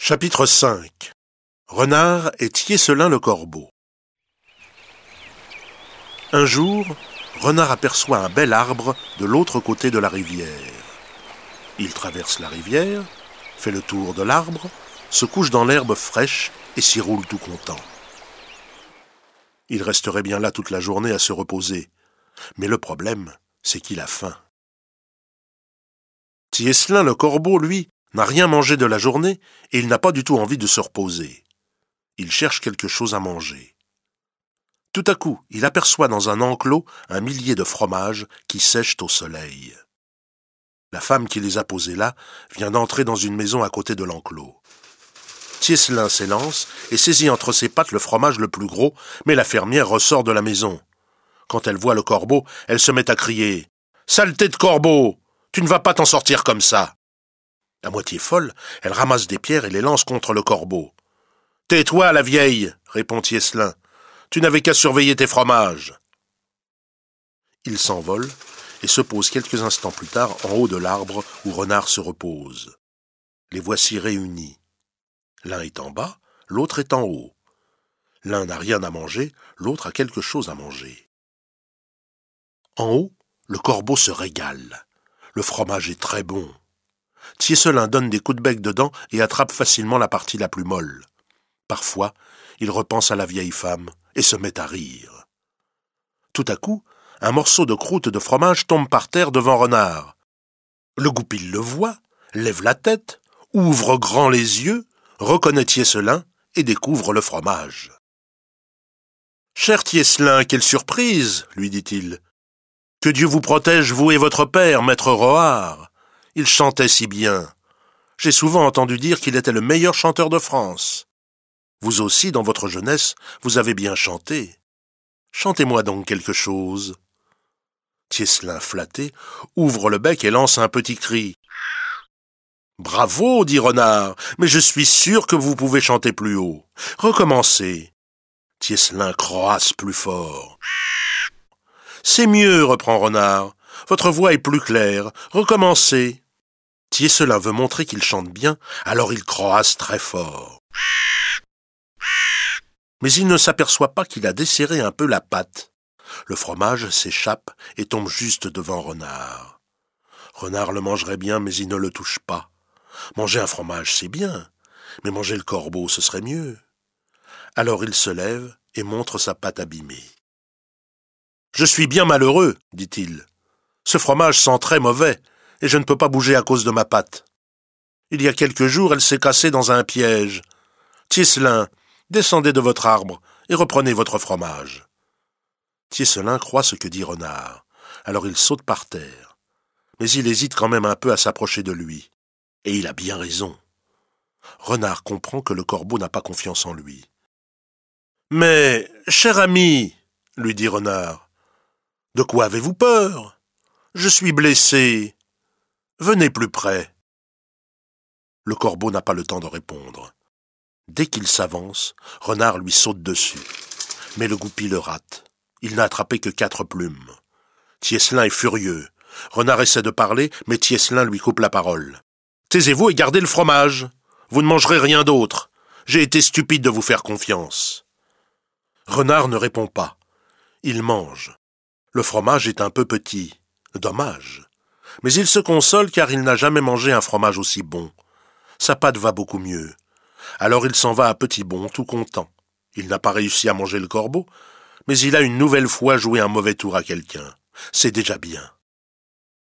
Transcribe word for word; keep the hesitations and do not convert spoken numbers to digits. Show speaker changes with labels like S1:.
S1: Chapitre cinq. Renard et Tiesselin le corbeau. Un jour, Renard aperçoit un bel arbre de l'autre côté de la rivière. Il traverse la rivière, fait le tour de l'arbre, se couche dans l'herbe fraîche et s'y roule tout content. Il resterait bien là toute la journée à se reposer, mais le problème, c'est qu'il a faim. Tiesselin le corbeau, lui, n'a rien mangé de la journée et il n'a pas du tout envie de se reposer. Il cherche quelque chose à manger. Tout à coup, il aperçoit dans un enclos un millier de fromages qui sèchent au soleil. La femme qui les a posés là vient d'entrer dans une maison à côté de l'enclos. Tiesselin s'élance et saisit entre ses pattes le fromage le plus gros, mais la fermière ressort de la maison. Quand elle voit le corbeau, elle se met à crier « Saleté de corbeau! Tu ne vas pas t'en sortir comme ça !» À moitié folle, elle ramasse des pierres et les lance contre le corbeau. « Tais-toi, la vieille !» répond Tiesselin. « Tu n'avais qu'à surveiller tes fromages. » Il s'envole et se pose quelques instants plus tard en haut de l'arbre où Renard se repose. Les voici réunis. L'un est en bas, l'autre est en haut. L'un n'a rien à manger, l'autre a quelque chose à manger. En haut, le corbeau se régale. Le fromage est très bon. Tiesselin donne des coups de bec dedans et attrape facilement la partie la plus molle. Parfois, il repense à la vieille femme et se met à rire. Tout à coup, un morceau de croûte de fromage tombe par terre devant Renard. Le goupil le voit, lève la tête, ouvre grand les yeux, reconnaît Tiesselin et découvre le fromage. « Cher Tiesselin, quelle surprise !» lui dit-il. « Que Dieu vous protège, vous et votre père, maître Rohard. Il chantait si bien. J'ai souvent entendu dire qu'il était le meilleur chanteur de France. Vous aussi, dans votre jeunesse, vous avez bien chanté. Chantez-moi donc quelque chose. » Tiesselin, flatté, ouvre le bec et lance un petit cri. « Bravo, dit Renard, mais je suis sûr que vous pouvez chanter plus haut. Recommencez. » Tiesselin croasse plus fort. « C'est mieux, reprend Renard. Votre voix est plus claire. Recommencez. » Tiesselin veut montrer qu'il chante bien, alors il croasse très fort. Mais il ne s'aperçoit pas qu'il a desserré un peu la patte. Le fromage s'échappe et tombe juste devant Renard. Renard le mangerait bien, mais il ne le touche pas. Manger un fromage, c'est bien, mais manger le corbeau, ce serait mieux. Alors il se lève et montre sa patte abîmée. « Je suis bien malheureux, dit-il. Ce fromage sent très mauvais, et je ne peux pas bouger à cause de ma patte. Il y a quelques jours, elle s'est cassée dans un piège. Tiesselin, descendez de votre arbre et reprenez votre fromage. » Tiesselin croit ce que dit Renard, alors il saute par terre. Mais il hésite quand même un peu à s'approcher de lui. Et il a bien raison. Renard comprend que le corbeau n'a pas confiance en lui. « Mais, cher ami, lui dit Renard, de quoi avez-vous peur? Je suis blessé. Venez plus près. » Le corbeau n'a pas le temps de répondre. Dès qu'il s'avance, Renard lui saute dessus. Mais le goupil le rate. Il n'a attrapé que quatre plumes. Tiesselin est furieux. Renard essaie de parler, mais Tiesselin lui coupe la parole. « Taisez-vous et gardez le fromage. Vous ne mangerez rien d'autre. J'ai été stupide de vous faire confiance. » Renard ne répond pas. Il mange. Le fromage est un peu petit. Dommage. Mais il se console car il n'a jamais mangé un fromage aussi bon. Sa pâte va beaucoup mieux. Alors il s'en va à petits bonds, tout content. Il n'a pas réussi à manger le corbeau, mais il a une nouvelle fois joué un mauvais tour à quelqu'un. C'est déjà bien.